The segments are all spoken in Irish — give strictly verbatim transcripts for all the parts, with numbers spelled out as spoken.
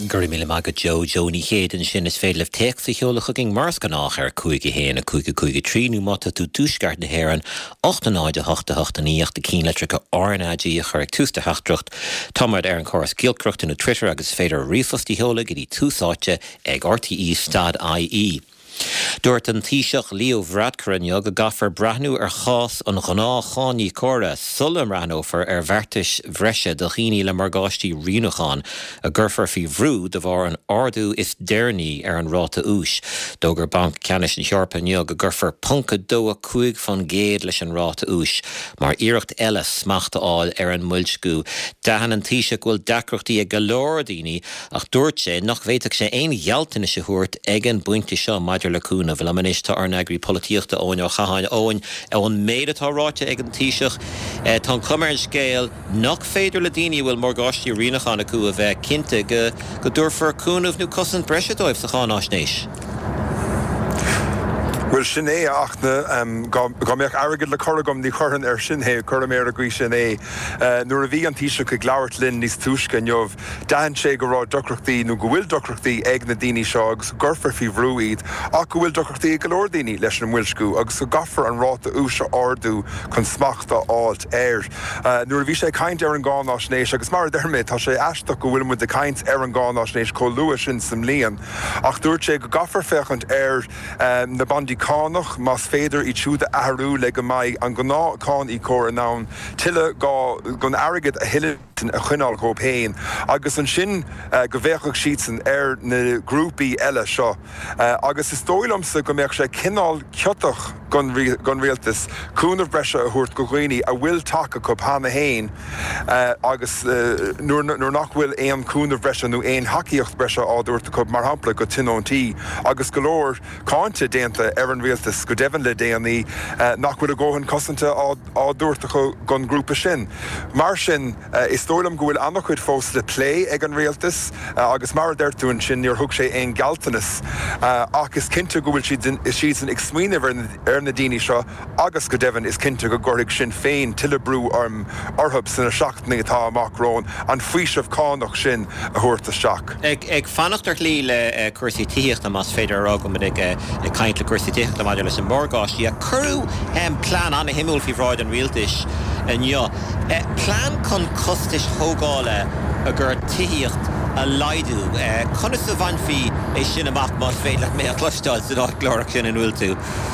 Gurry mille maga Joe, Joni Hayden, sin is féidir leh teach sa cheola chugging mars ganach ar cúige héana a cúige cúige trí nú mata tú túsgart na héran ochtanáide hochta hochta níocht de cín letrica ornaidí a chur tústa hachtrocht Tomad ar an choras gilcrocht in a Twitter agus féidir rifostí cheola gidí túsáte ag R T E stad I E. Dúirt an Taoiseach Leo Varadkar go gafar brathnú ar chás an gná chánaí córa sulla ranófar ar bhartais bhreise do chiní le margáistí riúnachán a ggurfar fi bhrú de bhar an ardú is déirní ar an ráta ús. Dógur banc ceannis an Seorpa go ggurfar punca dó a cuaig fan géad leis an ráta ús, mar iirecht eile smachta áil ar an muilscú. Dahan an Taoiseach bhfuil dacrochtaí ag galóir daoine ach dúirt sé nach bhéiteach sé aon ghealtaine se thuairt ag an buinte seo maidir le cúna bhfuil amanis tá ar neagrí políochta óin ó chaáin óin ón méad atá ráite ag an Taoiseach tá cumar an scéal nach féidir le daoine bhfuil margáistí riúnachán acu a bheith cinnte go go dúrfar cúnamh nó cosan breise dóibh sa chánáisnéis. Well, sinné achna um, go meach agad le choragam ní choran ar sinné choraméir a grí sinné nuair a bhí an Taoiseach ag leabhart linn níos túisce neomh dahan sé go rá docrochtaí nó go bhfuil docrochtaí ag na daoine seo agus gurfar fi bhrúiad ach go bhfuil docrochtaí ag golóir daoine leis an mhuilscú agus go gafar an ráta ús ardú chun smachta áilt air. Nuair a bhí sé caint ar an gánáisnéis agus mar dermid tá sé eisteach go bhfuil mu de caint ar an gánáisnéis có luas sin sam líon ach dúirt sé go gafar fechant ar um, na bandí Cánach mas féidir I siúda ahrú le go mai an gná cán I córa nán tiile gá gon agad a hiile a chuinál go péin agus an sin uh, go bhéachach sísan ar na grúpaí eile seo uh, agus is dóilamsa go mbeadh sé cinál ceotach gon rialtas cúnamh breise a thuairt go ghaoine a bhfuil take go pána héin uh, agus uh, nuair nach bhfuil éon cúnamh breise nó éon haíocht breise á dúirt go mar hampla go tinóntí agus go leor cáinte déanta ar an rialtas go deimhin le déanaí uh, nach bhfuil a ggóhann cosanta á dúirt go gon grúpa sin. Mar sin uh, is dóilam go bhfuil annach chuid fós le plé ag an rialtas uh, agus mar deirtún sin níor thug sé éon galtanas uh, ach is cinnte go bhfuil siad an ag smaoinemh ar na daoine seo agus go deimhin is cinnte go gcuirigh sin féin tuile brú arm orthab sanna seachtaí atá amachrón an faoisemh cánach sin a thuairt isteach. Ag ag fanachtar lí le cuasaí tíochta mas féidir ará go ag ag caint le cuasaí tíochta maidir leis an mórgáistí a curú um, plán anna himúil fi bhráid an rialtais an jo. Uh, plán chun costais thógála a gur tíocht a laidú. Uh, Conas a bhain fi é sin amach mar féin le mé a clostáil sa dá glórach sin an bhfuil tú.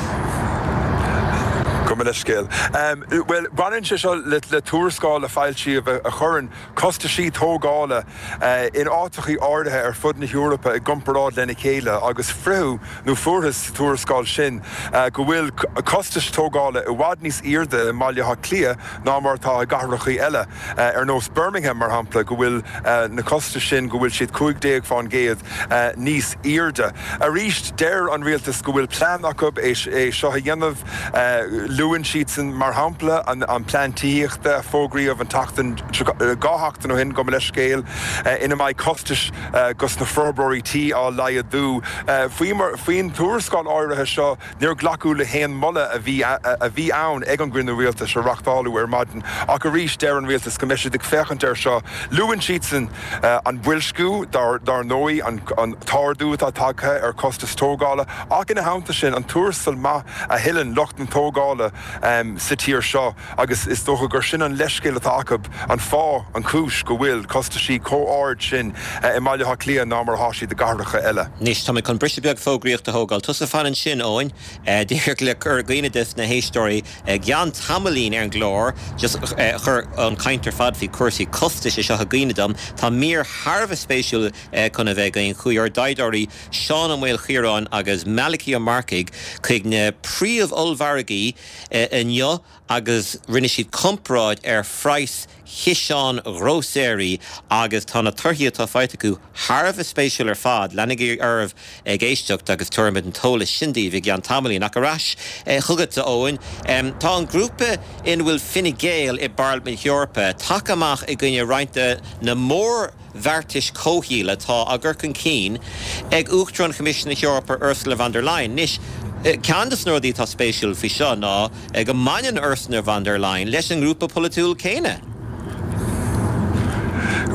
Scale. Um, well, Brannin se le, le túrascáil a fáiltí a, a churann costa sí tógála uh, in átachaí áirithe ar fud na Eorpa i gcomparáid lena chéile agus friú nó fuarthas túrascáil sin uh, go bhfuil costas tógála i bhfad níos irde maileatha clia ná mar tá garrachaí eile uh, ar nós Birmingham mar hampla go bhfuil uh, na costa sin go bhfuil siad chuig déag fáin géad uh, níos irde. A ríist déir an rialtas go bhfuil plán acu é seo a dhéanamh uh, Luan síitsan mar hampla an, an plantíochta fógraíomh an tachtan gáthachtan ó hin go leis scéal uh, ina mai costais uh, gus na February tí á laiadú. Uh, Faoin túrascáil áirithe seo níor glacu le héan molla a bhí a bhí ann ag an grinú rialtas se reachtáú ar maidin ach a ríis deir an rialtas go meisiad ag fechant ar seo luan síitsan uh, an bhuilscú dar, dar nóí an, an tárdú atá tagtha ar costas tógála ach ina hamta sin an túrasal ma a hilan locht an tógála Um, sa tír seo agus is dócha gur sin an leiscéile atá acab an fá an cúis go bhfuil costa sí cóáid sin uh, i maileatha clia ná mar háisí de garracha eile. Nis tá chun briste beag fógraíocht a thógáil tus a fan sin óin uh, dír le chur gaoinedas na héistóí uh, Gian Tamalín ar an glór just uh, chur an caintar fad hí cuasaí costais is seo a gaoinedam tá mír Harbh spéisiúil uh, chun a bheith gaon chuir daidirí Seán an bhfuil chiarán agus Malachi a Marcaig chuig na príomh olbharagaí in jo agus rinne siad compráid ar phrais Hisán Roséirí agus tána turthaí atá feite acu Harbh spéisiúil ar fad lenigí arbh ag éisteacht agus tuairimid an tóla sindí bhí Gian Tamalín ach arás chugad a óin. Um, tá an grúpa in bhfuil Fine Gael i Barlman Eorpa take amach i gcuine roinnte na mór Vertis cóhíle tá a ggurcan cín ag Uachtaráin Commission na Eorpa Ursula von der Leyen. Nis Candace nóirí tá spéisiúil fi seo ná ag go mainin Ursula von der Leyen leis an grúpa politúil céine.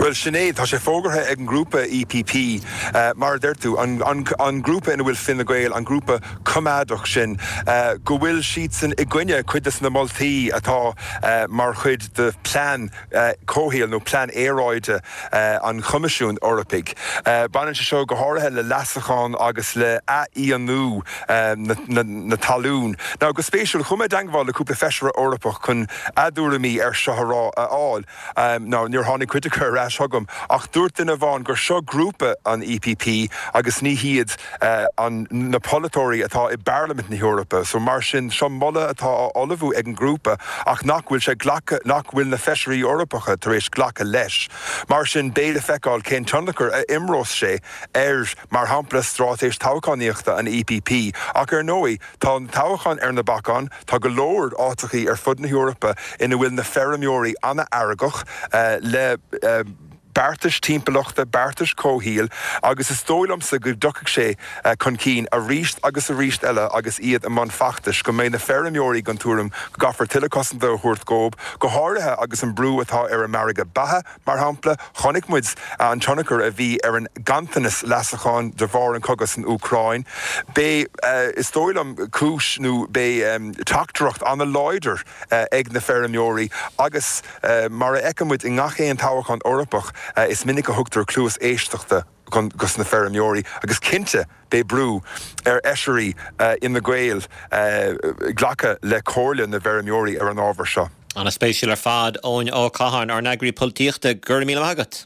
Well, Sinead, tá sé fógartha ag an grúpa E P P uh, mar d'irtú an, an, an grúpa ina bhfuil Fine Gael, an grúpa cumádach sin uh, go bhfuil siad san i gcuine chuidas na moltaí atá uh, mar chuid de plán uh, cóhéal nó plán éráide uh, an chumisisiún Eorpaig. Uh, Banan se seo go háirithe le lasachán agus le a íonú uh, na, na, na talún. Ná go spéisiúil chuma dangháil le cúpla feisire Eorpach chun adúramí ar seorá a áil. Um, ná níor tháinig cuiiteachar rás thugam ach dúirt in a bháin gur seo grúpa an E P P agus ní hiad uh, an na polatóirí atá i Parliament na Eorpa, so mar sin seo molla atá olafú ag an grúpa ach nachhfuil sé ghlacha nachhfuil na feisirí Eorpacha tar éis ghlacha leis. Mar sin béle feicáil cén tunnachar a imrós sé ar mar hampla strátéis táchaníochta an E P P ach ar nóí tá an táchan ar na bacán tá go leor átachaí ar fud na Eorpa ina bhfuil na ferramóirí anna airgach uh, le uh, Bartas timpachta, Bartas cóhíal, agus is tóilm sa go ducaigh sé uh, chun cín a ríist agus a ríist eile agus iad a man fachtas go mé na ferramóirí gan túram go gafar tilecosan do chuirt gób, go háirithe agus an brú atá ar a marga bathe mar hampla chonig muid uh, an tionachar a bhí ar an gantanas lasachán de bhar an cogus an Ucrain. Bé uh, is tóilm cúis nó bé um, tactaracht an a leidir uh, ag na ferramóirí agus uh, mar a eicemid i ngachéon táhachan Eorpach Uh, is minic a thugtar clúas éisteachta gus na ferramóirí agus cinnte bé brú ar eisirí uh, in na Gael uh, ghlacha le cóirle na ferramóirí ar an ábhar seo. An a spéisiúil ar fad ón ó Cathain ar neagraí políochta gur míle agat.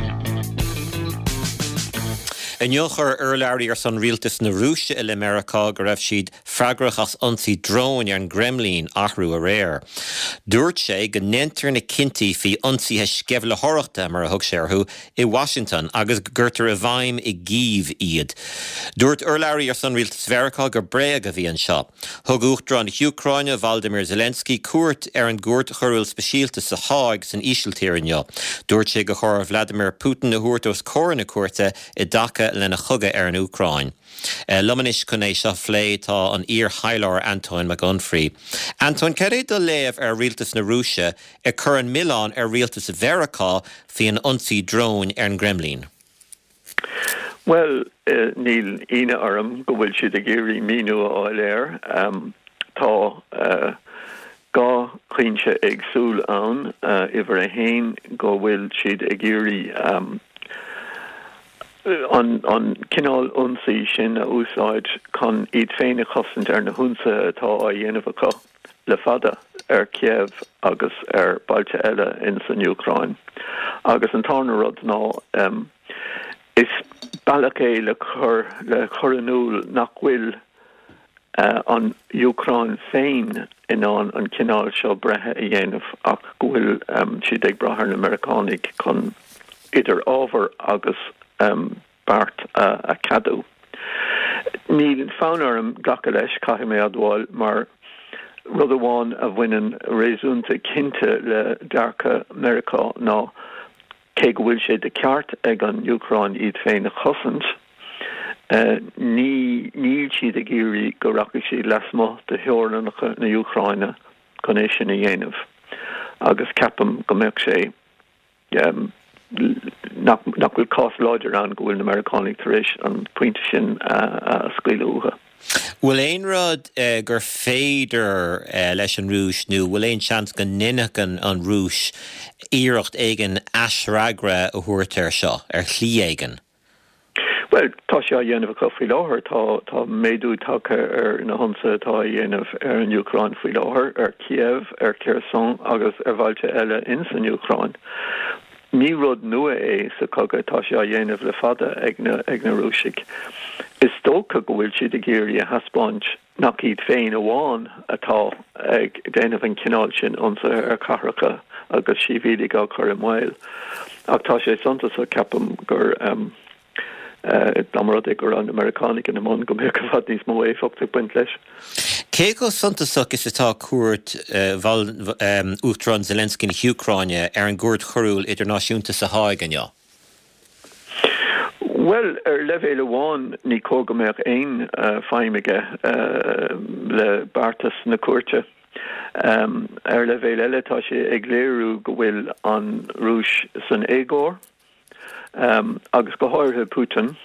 In jochar urlairí ar san rialtas na Rúise il America go raibh siad freagrach as ionsaí drone ar an Gremlin achrú a réir. Dúirt sé go nentar na cinntaí faoi ionsaithe scebh le thoireachta mar a thug sé arthú i Washington agus gurtar a bhaim i gcíomh iad. Dúirt urlairí ar san rialtas America gur breag a bhí an seo. Thug uachtar an Ucraine Vladimir Zelensky cuairt ar an gúirt chorúil speisialta sa Háig san ísiltírinne. Dúirt sé go chur Vladimir Putin na thuairt os cóir na cuairte i Dhaka lena chuga ar an Ucrain. Uh, Lumanis chun é seo phlé tá an ír Haileár Antoine McGunfrey. Antoine, cer é do léamh ar rialtas na Rúise ar chur an Milán ar rialtas Veracá faoi an ionsaí drone ar an Gremlin? Well, uh, Neil, ina orm go bhfuil siad a géirí míú áil air. Um, tá uh, gá chuinse agsúil ann uh, iver a hain go bhfuil siad a géirí um, an an cinál ionsaí sin a úsáid chun iad féin a chosint ar na húnsa atá a dhéanamh acu le fada ar Kiev agus ar bailte eile in san Ucrain. Agus an tána rud ná um, is bailach é le chur le churanúil nach bhfuil uh, an Ucrain féin in an an cinál seo brethe a dhéanamh ach go bhfuil um, siad ag brathar na Americanig chun idir ábhar agus Um, Bart uh, a cadú. Ní fánarm gacha leis caiithim mé adháil mar rud amháin a bhainean réasúnta cinnte le dearcha America ná cé go bhfuil sé de ceart ag an Ucrain iad féin a chosint. Uh, ní níl siad a géirí go racha sí lasmo de theornacha na Ucraine chun é sin a dhéanamh. Agus ceapam go mbeadh sé um, nach bhfuil cás láidir an go bhfuil na Americanig tar éis an puinte sin a scaoile uatha. Bhfuil éon rud uh, gur féidir uh, leis an Rúis nó bhfuil éon seans go ninneachan an Rúis iirecht éigean asragra a thuairtear seo ar chlí éigean? Well, tá sé a dhéanamh acu faoi láthair tá tá méadú tacha ar na hionsa tá a dhéanamh ar an Ucrain faoi láthair ar Kiev, ar Kherson agus ar bhailte eile in san Ucrain. Ní rud nua é sa cogadh tá sé a dhéanamh le fada ag na ag na Rúisig. Is tócha go bhfuil siad a géirí a haspáint nach iad féin amháin atá ag déanamh an cinál sin ionsa ar carracha agus sí bhídig á chur i mhail. Ach tá sé santa sa ceapam gur um, uh, damrad ag gur an Americanig in amón go mbeadh fad níos mó é fogta buint leis. Cé go suntasach is atá cuairt uh, Uachtaráin Zelensky na Ucraine ar an gúirt chorúil idirnáisiúnta sa Háig anneo? Well, ar levéile bháin ní cóga mbeadh aon uh, feimige uh, le Bartas na cuairte Um, er le bhéil eile tá sé ag léirú go bhfuil an rúis san égór, um, agus go háirthe Putin,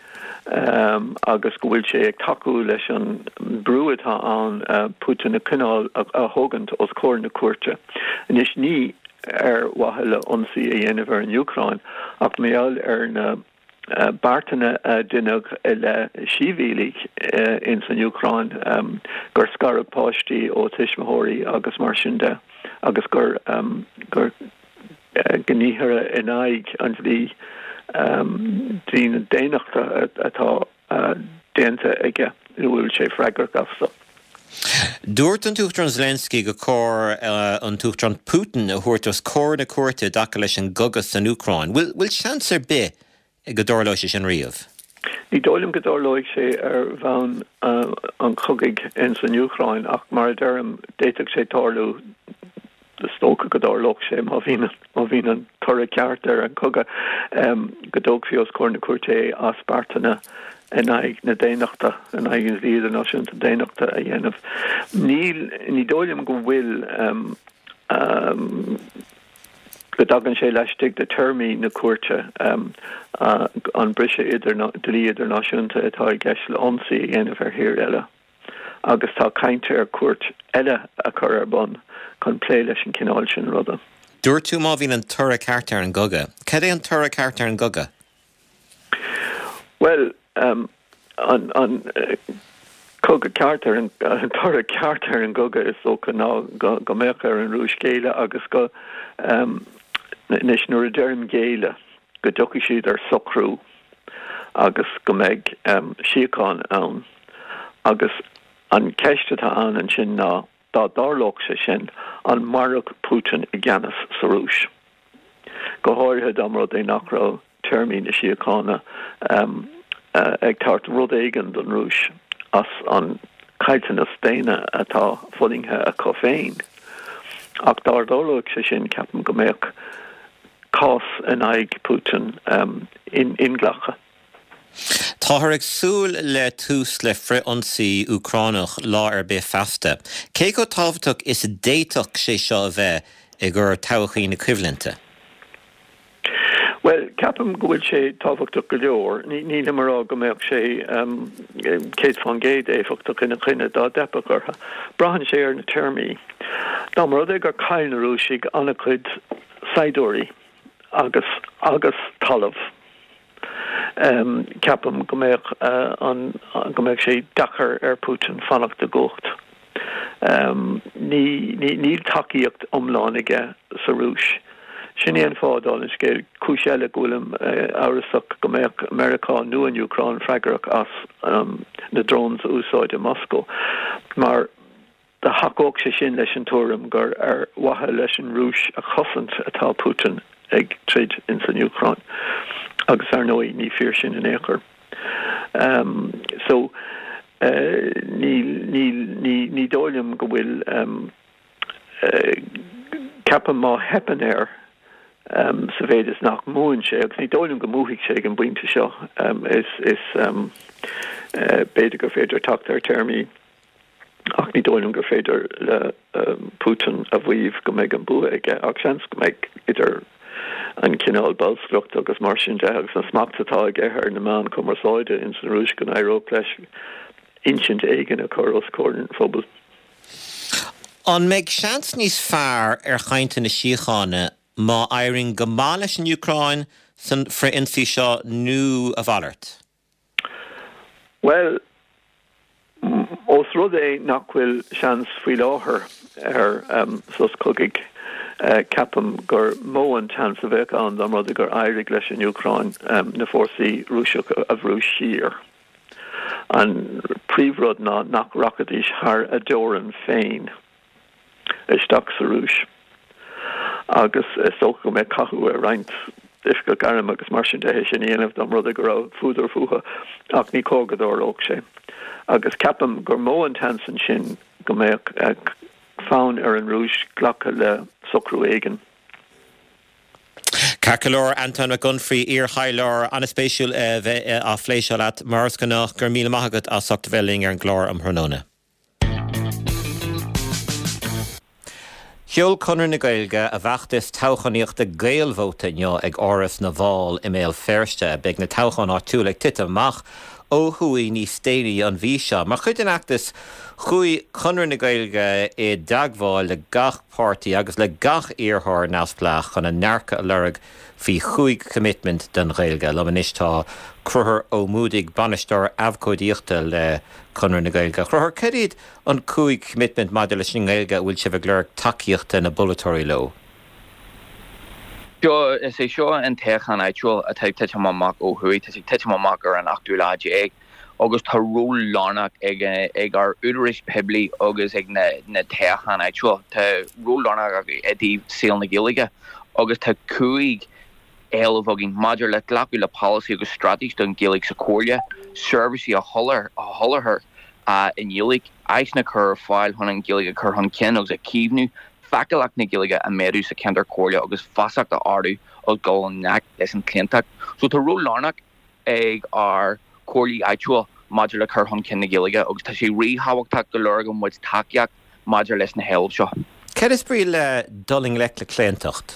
um, agus go bhfuil sé ag takeú leis an brúatá an uh, Putin a cinál a, a thugant os cóir na cuairte. And is ní ar wathile ionsaí a dhéanamh ar an Ucrain, ach méall ar na uh, bartainna uh, duineach le síomhílig uh, in san Ucrain, um, gur scarab páistí ó tuismitheoirí agus mar sin de, agus gur um, gur uh, gníomhara in aig an bhí um, dína déanachta atá uh, déanta aige bhfuil sé freigar gafsa. Dúirt an Tuchtran Zelensky go cór uh, an Tuchtran Putin a thuirtas cór na cuairte daca leis an gogas an Ucrain. Will will seansar be go dórlóis sin riamh? Ní dóilm go dórlóigh sé ar bhain uh, an chugaig in san Ucrain, ach mar derm déiteach sé tárlú de stóca go dórlóch sé má bhín an tora ceart ar an coga um, go dóg fios cór na cuairte as bartainna en aig na déanachta, en aig is líad an náisiúnta déanachta a dhéanamh. Níl, ní dóilm go bhfuil um, um, go dagan sé leistigh de termí na cuairte um, uh, an brise idir dlí idir náisiúnta atá i gceisle ionsaí a dhéanamh ar hir eile. Agus tá cainte ar cuairt eile a chur ar bon chun plé leis an cineáil sin ruda. Dúir tú má bhín an tura ceart ar an goga. Cad é an tura ceart ar an goga? Well, Um, an an uh, coga carter and uh, tora carter and goga is so ná go go mecha an rúis géile agus go um, nis nuair a derm géile go dochi siad ar socrú agus go meid um, siacán ann agus an ceistetá an an sin ná dá dárlóch sé sin an marach Putin i gceannas sa rúis. Go háirthe damrad é nachrá termí na siacána um, Uh, ag tart rud éigen don rúis as an caiitin a stéine atá fullingthe a coféin. Ach dar dólóg sé sin ceapan go méoch cás an aig Putin um, in inglacha. Tá ag súil le tús le fri ionsaí Ucránach lá ar bé festa. Cé go tábhachtach is a déiteach sé seo a bheith i ggur tochaí na cuimhlinte? Well, capam go bhfuil sé tábhachtach go leor, ní marrá go mbeadh sé um, céad fan géad éifeachtach ina chuine dá depach ortha. Brahan sé ar na termí. Dá mar rud gur cail na rúisig anna chuid saidóirí agus agus talamh. Um, capam go mbeadh uh, an go mbeadh sé dachar ar Putin fannach de gocht. Um, ní ní níl takeíocht omláinige sa rúis. Sin éon fádáil is céir cúiseile gúlam áras go méach Americán nu an Ucrain freigarach as um, na drones úsáid in Moscow. Mar de hacóg sé sin leis an túram gur ar wathe leis an rúis a chosant atá Putin ag trid in san Ucrain. Agus ar nói ní fear sin in éair. Um, so uh, ní, ní, ní, ní dóilm go bhfuil um, uh, capam má hepan air Um, sa bhéad is nach múin sé, agus ní dóilm go múthaigh sé an buinte seo um, is, is um, uh, beidir go féidir tacht ar termí ach ní dóilm go féidir le um, Putin a bhuiomh go méid an bua aige ach seans go méid idir an cinál ballslucht agus mar sin de agus an smachtatá aige ar na man commerceáide in san rúis go Nairobi leis insint éigen a choros córin phobal. An méid seans níos fearr ar chainte na síochána má éiring go má leis an Ucrain san fri ionsaí seo nu a bhallart? Well, os rud é nach bhfuil seans faoi láthair ar um, sos cogaigh uh, capam gur mó an chans a bheith an dá rud gur éirig leis an Ucrain um, na fórsaí rúiseach a bhrúis sír. An príomhrud ná nach racadís thar a dóran féin isteach sa rúis. Agus so go me cahu a reint ifka garam agus mar sin de sin éanamh dom rud a go raibh fúdar fucha ach ní cógadóir óg sé. Agus capam gur mó an tansan sin go mé ag fáin ar an rúis ghlacha le socrú éigen. Carcalor Anton McGunfrey ar Hailar an a spéisiúil a phléisiúil at Mars Ganach gur míle maithagad a socht bheling ar an glór am Hernona. Cheol Conor na Gaeilge a bheachtas tauchaníocht a gailvóta neo ag áras na bháil i méil ferste, beag na tauchan á túlaigh tite amach ó chuaí níos déanaí an bhí seo. Mar chuid an achtas chuaigh Conor na Gaeilge é dagháil le gach pártaí agus le gach iarthar neamhspleách chun a nearcha a lurg fhí chuaigh commitment den Gaeilge. Lamanis tá cruthar ó múdig banistar abhcódaíochta le Conor na Gaeilge. Cruthar cead an chuaigh commitment maidir leis na Gaeilge bhfuil sibh lurg takeíochta na bulletóirí lo. Seo is é seo an techan éitiúil a teag teite amach ó chuaigh, teag teite amach ar an achtuileáide ag, agus tá ról lánach ag ag ar údaris pebli agus ag na na techan éitiúil. Tá ról lánach ag edí síl na Gaeilge, agus tá chuaigh éileh agin maidir le glacu le policy agus strategy don Gaeilge sa cóirle, service a hollar a hollarthair uh, in Gaeilge, eis na chur fáil chun an Gaeilge chur chun cin agus a cíbhnú, facalaach na Gaeilge a méadú sa cendar cóirle agus fasach a ardú ó gáil an neach leis an clintach. So tá ról lánach ag ar cóirlí éitiúil maidir le chur chun cin na Gaeilge, agus tá sé ríhabhachtach go leor go muid takeíocht maidir leis na héil seo. Cead is brí le dulling le le cléantacht?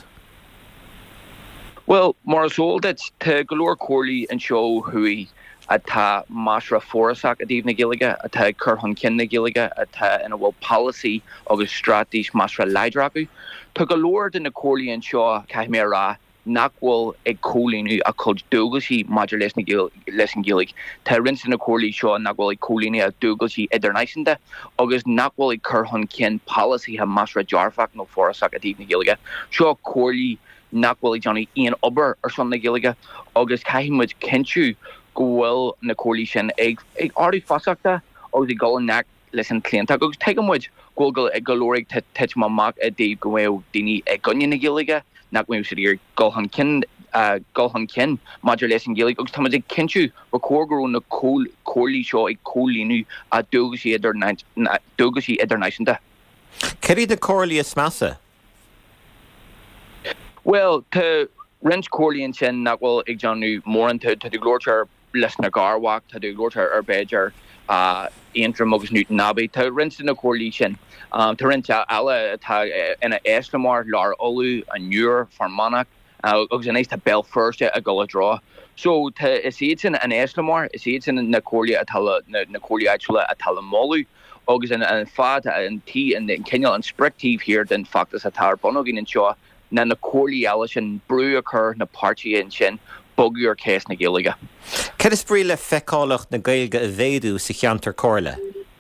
Well, mar is óildet tá go leor cóirlí an seo chuaigh atá masra fórasach a dtíobh na Gaeilge, atá chur chun cin na Gaeilge, atá ina bhfuil policy agus strategy masra leidir acu. Tá go leor den na cóirlí an seo caith mé rá nach bhfuil ag cólíonú a chud dúgalsaí maidir leis na leis an Gaeilge. Tá rinse na cóirlí seo nach bhfuil ag cólíonú a dúgalsaí idirnáisianta, agus nach bhfuil ag chur chun cin policy ha masra dearfach nó fórasach a dtíobh na Gaeilge. Seo cóirlí nach bhfuil ag Johnny Ian Ober ar son na Gaeilge, agus caiimiid cinú go bhfuil na cóirlí sin ag ag ardú fasachta agus ag gáil neach leis an clintach, agus teagamuid ghfuil ag golóraigh teite amach a dtíobh go bhfuil daoine ag gunne na Gaeilge, nach bhfuil siad ar gáilhan cin gáilhan cin maidir leis an Gaeilge, agus táid ag cinú ba cóirgurú na cóirlí seo ag cólíonú a dúgasí idirnáisianta. Cead na cóirlí is measa? Well, tá rins cóirlíonn sin nach bhfuil ag Johnú móran tá tá glóirtear leis na gárhaach, tá glóirtear ar beidir Antrim agus Newton Abbey, tá rins na cóirlí sin. Um, tá rins eile tá ina éislamar lár olú a nuair farmánach, uh, agus an éis tá bell firste a go rá. So tá is iad sin an éislamar, is iad sin na cóirlí na, na cóirlí éitiúla a tal móú, agus an, an fad an tí an cinneal an sprictíh hir den factas a tar bonogin an seo, na na cóirlí eile sin brú a chur na páirtí an sin bogú ar cés na Gaeilge. Cead is brí le feicálacht na Gaeilge a bhéadú sa cheantar cóirle?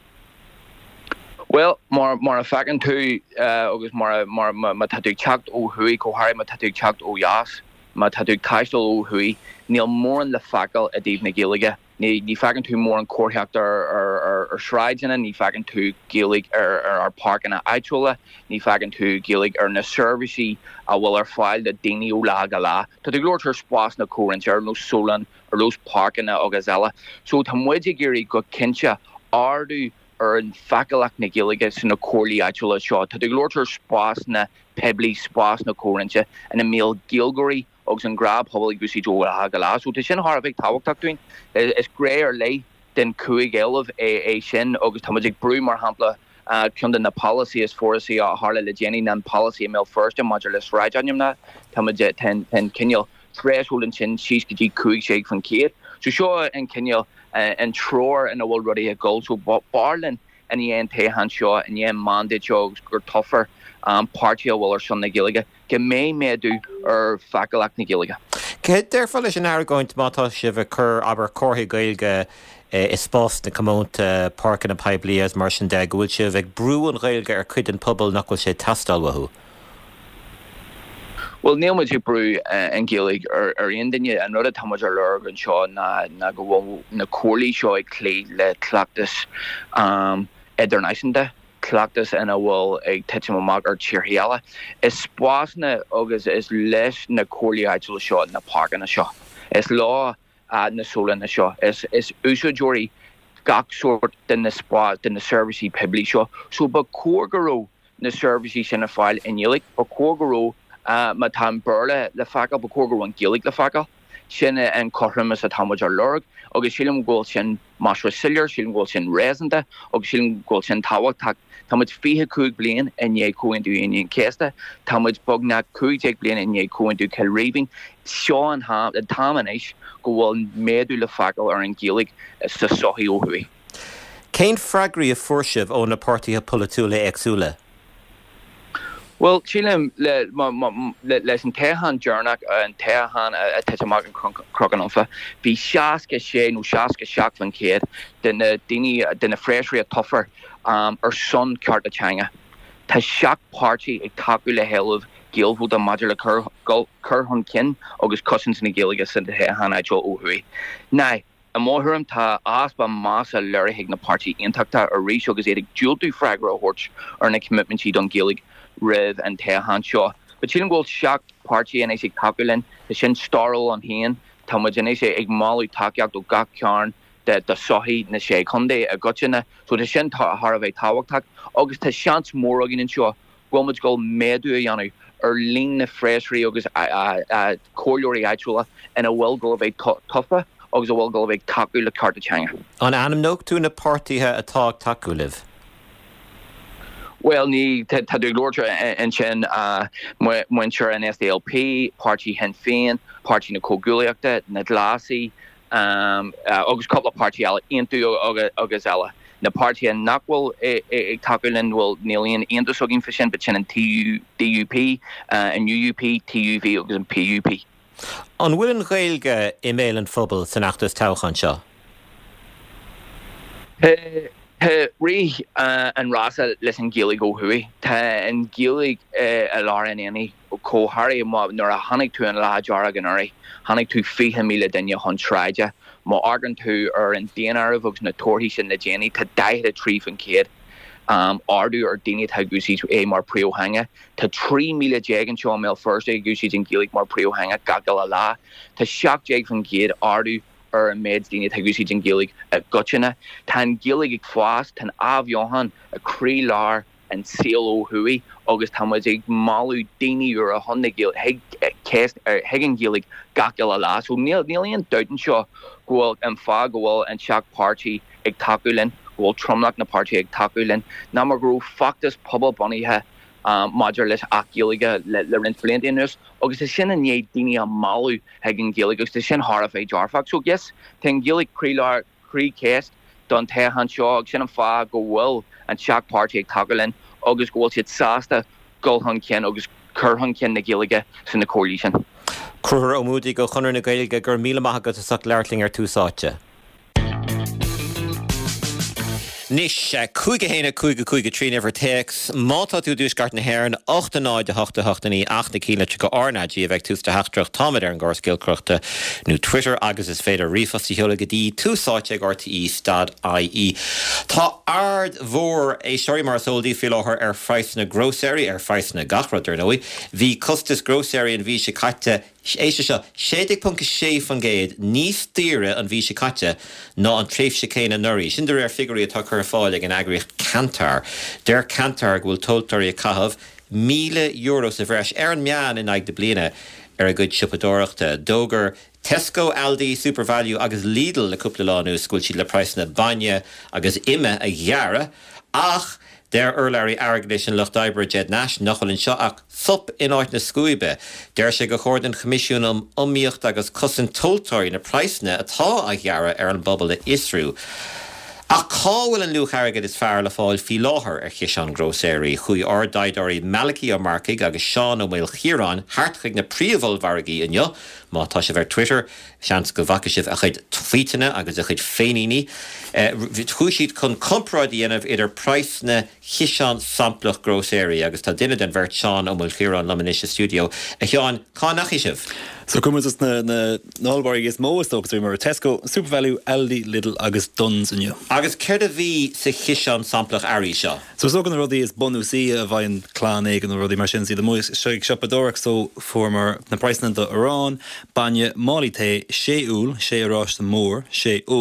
Well, mar mar a fegan tú uh, agus mar mar ma tatú teacht ó chuaigh cóthir ma tatú teacht ó jaas, ma tatú caiistal ó chuaigh, níl mór an le fecail a dtíobh na Gaeilge. Ní ní fegan tú mór an cóirtheacht ar ar ar ar shráid inna, ní fegan tú Gaeilge ar ar ar park inna éitiúla, ní fegan tú Gaeilge ar na servicey a bhfuil ar fáil de daoine ó lá go lá. Tá tú glóirtear spás na cóirinte ar nó solan ar los park inna agus eile. So tá muid ag géirí go cinse ardú ar an facalaach na Gaeilge san na cóirlí éitiúla seo. Tá tú glóirtear spás na pebli, spás na cóirinte ina méal Gaeilgóirí agus an grab pobl ag gúsí dó a go lá. So tá sin thar a bheith táhachtach doin. Is gré ar lei den chuaigh éileh é sin, agus tá muid ag brú mar hampla uh, cinnda na policy is fórsaí a tharla le déanaí na policy a méil first maidir le sráid aim na, tá muid ten ten cinneal threshold sin síos go dtí chuaigh sé fan céad. So seo an cinneal uh, an tror in a bhfuil rudí a ggóil, so barlinn in dhéon téhan seo in dhéon mandate seo gur tougher um, páirtí a bhfuil ar son na Gaeilge, go mé méadú ar facalaach na Gaeilge. Cead deirfáil leis an airgóint mátá sibh chur aber cóirthaí Gaeilge is spás na commónta parcan na peblias mar sin de bhfuil sibh ag brú an Gaeilge ar chuid an pobl nach bhfuil sé tastal wathú. Well, níl muid brú an Gaeilge ar ar aon duine an rud a táid ar lurg an seo na na go bhfuil na cóirlí seo ag clé le cleachtas um, idirnáisianta, cleachtas ina bhfuil ag teite amach ar tíorthaí. Is spásna agus is leis na cóirlí éitiúla seo na parcan na seo. Is lá uh, na solan na seo. Is is úsáideoirí gach sort den na spás den na servicey pebli seo. So ba cóirgurú na servicey sin na fáil in Gaeilge, ba cóirgurú Uh, ma tá burla le facail ba cóirgurú an Gaeilge le facail. sin an choramas a tamid ar lorg, agus sílim ghil sin masra sillir, sílim ghil sin réisanta, agus sílim ghil sin táhachtach. Tamid fihe cúig blian in é cúinú inon céasta, tamid bogna cúig blian in é cúinú Kilraving, seo an ha a tamanéis go bhfuil méadú le fagal ar an Gaelic sa sohi ó hui. Céin freagraí a fuairsibh ó na pártaithe polúla éagsúla? Well, Chilam le le leis an tehan journach an tehan a tetamag an croganonfa. Bhí seaca sé nó seaca seach van céad den dini den a freisrí a tougher um ar son ceart a teanga. Tá seach party ag taú le heilh Gaelhú a maidir le curhun cin agus cousins na Gaeilge san tehan aideo ó hui. Now, a móthúm tá aspa massa leirigh na party intachta a rís agus éidir dúiltú freagra a hort ar na commitment siad an Gaeilge Riv and Tehan Shaw. But she didn't shock party and I say Takulin, the Shin Starl on Hien, Tamajan say Igmali Takiak to Gakyarn, that the Sohi Nashe Conde, a Gotchina, so the Shin Harave Tawak, August has chance more again in Shaw, Wilmage Gold Medu Yanu, or lean the fresh August Corlori Actuala, and a well go of a tougher, August a well go of a Takula Cartachanga. On Anam Nok to a party a talk Takuliv. Well, ni tadu glorcha and chen uh when sure an S D L P party hen fan party na Coguliacta na Glassy um uh August couple of party ala into Augustella na party and Nakwal a Takulin will nillion into sogin fishin but chen and T U P uh and U U P T U V August and P U P. On Willen Gaelge email and fubble sanachtas tauchan shaw. Tá rí an rasa leis an Gaeilge ó hui. Tá an Gaeilge a láran any cóthair má nuair a tháinig tú an láidearg an airí, tháinig tú fiche míle duine chun tráide, má argan tú ar an déanamh agus na torthaí sin na déanaí tá daithe a trí fan céad. Um, ardú ar daine tá gúsaí é mar príomhthanga. Tá trí míle déag an seo mé first gúsaí an Gaeilge mar príomhthanga gagal a lá. Tá seach déag fan céad ardú ar an méid daine tá gúsaí an Gaeilge a gotchina. Tá an Gaeilge ag fás, tá abhjóhan a crí lár an seal ó hui, agus tá muid ag máú daine ar a honna Gaeilge heag an Gaeilge gagal a lá. So níl níl doubt seo gohfuil an fá gohfuil an seach party ag takeúlinn, gohfuil tromlach na party ag takeúlinn. Ná mar grú factus pobl bunaithe um, Maidir leis ach Gaeilge le, le rint flintinus, agus is sin an é daine an máú heag an Gaeilge, agus is sin harf é jarfach. So yes, tá an Gaeilge crílar crí céist don tehan seo agus sin an fá go bhfuil an seach party ag takeúlinn, agus gohfuil siad sásta gulhan cin agus curhan cin na Gaeilge san na coalition. Cruthar ómúdaí go chunar na Gaeilge gur míle maith agat a sach leirling ar túsáte. Nis cúige héna cúige cúige trí ever takes mátá tú dús gart na haireann ochta náid a hochta hochtaní achta cíle go ornadí a bheith tústa heachtrach táid ar an gcóir scéalcrochta nó Twitter agus is féidir rifostí heola go dtí túsáte ag R T E stad I E. Tá ard mhór é seoirí mar sóildaí fi láthair ar phrais na grocery ar phrais na gachradar nói. Bhí costas grocery an bhí se caite éiste seo séideag punca sé fan géad níos tíre an bhí se caite ná an tréimh se céine nuirí. Sin ar figurí atá chur fáil ag an agriocht Kantar. Der Kantar bhfuil toltarí a cathab míle euros a bhreis ar an meán in ag de bliana ar a good sipadóireachta. Dógur Tesco, Aldi, SuperValu agus Lidl le cúpla láú scoil siad le price na baine agus ime a gheara ach der urlari aragnition lucht diber jet nash nachol in shock sup in out na scuibe der se go chorden commission um umíocht agus cousin toltoy na price na atá a gheara ar an bubble isru. A cáhfuil an luch airgad is fearr le fáil fi láthair ar chiseán grocery chuí ár daidirí Malachi ó Marcaig agus Seán ó Mil Chiarán hartchaig na príomhol vargaí inniu má tá sé bhar Twitter seans go bhaca sibh a chuid tweetine agus a chuid féiníní. Chúisiad chun compráidí anamh idir price na chiseán samplach grocery agus tá duine den bhirt Seán ó Mil Chiarán lamanis studio a Seán cá nach sibh. So cum is na na nálbarí is móas tógus mar Tesco, SuperValu, Aldi, Lidl agus Duns inniu. Agus céir a bhí sa chiseán samplach airí seo. So so gan rudí is bonúsí a bhain chlán ag an rudí mar sin si de muis seig sipadóach so formar na price na Arán, baine málaí té sé úl, sé arás na mór, sé óh,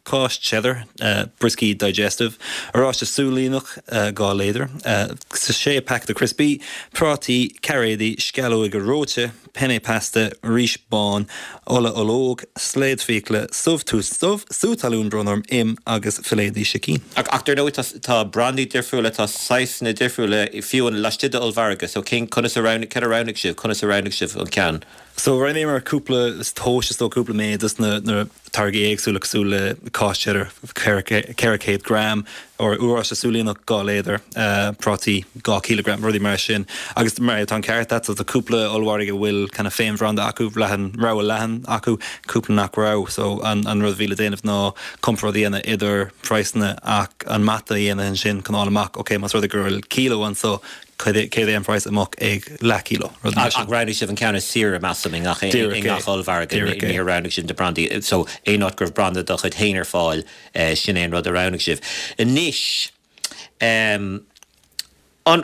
cost cheddar, uh, brisky digestive, arás súlínach uh, gá léidir, uh, sa sé pack de crispy, prátí, carrédi, scalóig a róte, penne pasta, ríis bán, ola ológ, sléad fécle, suv tú suv, sútalún bronorm im agus filédi shikín. Ach, ach no tá brandy dirfúla tá saisna dirfúla fiúan lastida olvarga, so cén conas around cer around sib, conas around sib an can. So right now, couple toast is couple made. This na na target egg so like so le cost cheddar carrot gram or uras sulina ga leather uh proti ga kilogram really marshin. Agus the marathon carrot that's the couple allwarige will kind of fame around the aku lahan raw lahan aku couple nak raw so and and rather vila den if no come for the ena either price na ak and mata ena and shin can all mak okay mas the girl kilo and so K D M price amok egg la kilo. Ag round sib an count sira massami nach in nach olvarg in here round sib de brandy so a not grove branda doch it hainer fall uh, shin rod around sib. In niche um on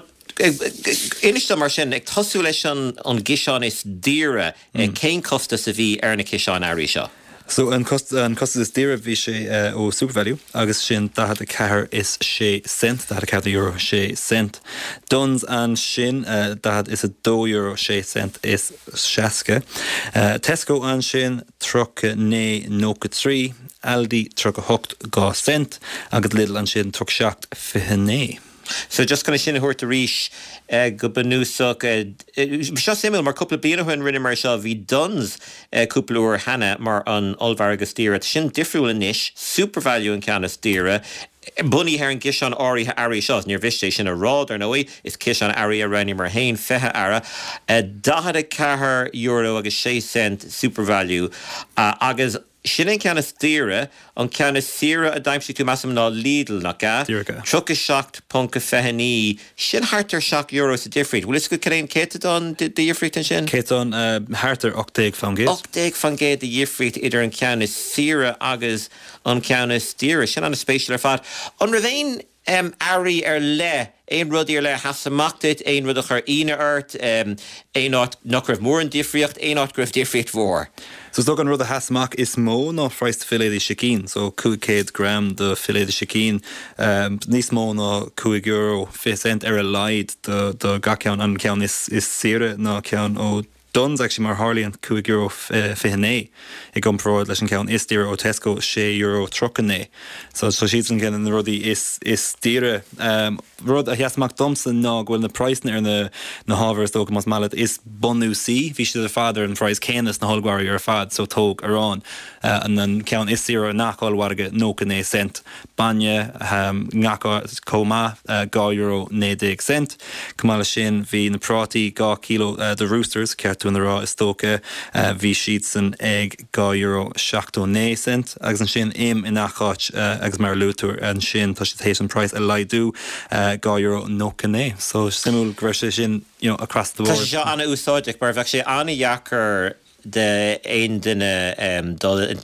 Inishta mar sin ag tosú leis an gishan is dira céin costa sa bhí ar na cishan airí seo. So an cost an cost is dear vi sé uh, o super value agus sin da hat a car is sé cent da hat a car euro sé cent duns an sin uh, da hat is a do euro sé cent is shaske uh, Tesco an sin truck ne noka three Aldi truck a hocht ga cent agus Lidl an sin truck shacht fihne. So just kind of sin hort the reach uh, go benúsach uh, seo simil mar couple bíana when rinne mar seo bhí duns uh, couple or Hannah mar an olvargus dira sin difriúil in nish super value in canas dira bunny her an gishan ari ari seo near viste sin a rád ar nói is kishan ari a rani mar hain feha ara uh, dahad car euro agus sé cent super value uh, agus Sinning canas dira on canas sira a daimsi tu massam na Lidl na ga. Truck is shocked punka fehani. Shin harter shock euros a different. Will it's good karain kete on the yifrit and shin? Kete on uh, harter octag van gate. Octag van gate the yifrit ider on canas sira agus on canas dira. Shin on a spatial fat. On Ravain um Ari er le. Ein ruddy le has macht it, ein rudder her ine art, um, ein not knocker of more in diffricht, ein not grif diffricht vor. So so gan rudder has mak is mo no freist filet de chicken, so two gram the filet de chicken, um, nis mo no two euro five cent er a light the the gacount and count is is sere no count o. Duns actually mar Harley and two euro fihne. I gum pro leis an count is dear o Tesco sé euro truckane. So so she's an in the ruddy is is dear um rud a has Mac Thompson no well the price near the na havers dog mas mallet is bonu c vi the father and fries canis na holgwar your fad so tog around uh, and then count is zero nak all warga no kane cent banya um ngaka coma uh, ga euro ne dig cent kamala shin vi na prati ga kilo uh, the roosters to in the raw stoke uh, v sheets and egg ga euro shachto ne cent agus an shin im in achach uh, agus mar lutur and shin touchation price a lie do uh, ga euro no kane so simul greshin you know across the board. Ja ana usodik bar actually ana yaker the ein dinne um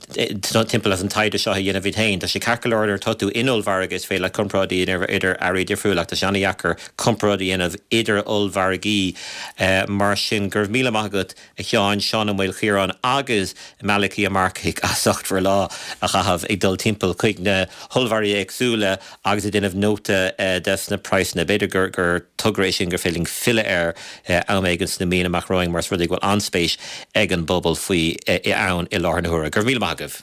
do temple as an tide seo ina vitain da she calcul order totu inol vargas fe like comprodi in ider ari diffru like the shani yaker comprodi in of ider ol vargi uh, marshin gurv mila magut a Sean Sean will here on agus maliki a markik a socht for law a have a dull temple quick na hulvari exula agus din of nota uh, des na price na better gur gur tugration gur feeling filler air uh, almegas na mina macroing mars really go on space egg bubble fui e aun i lár na hura. Gur míle magah.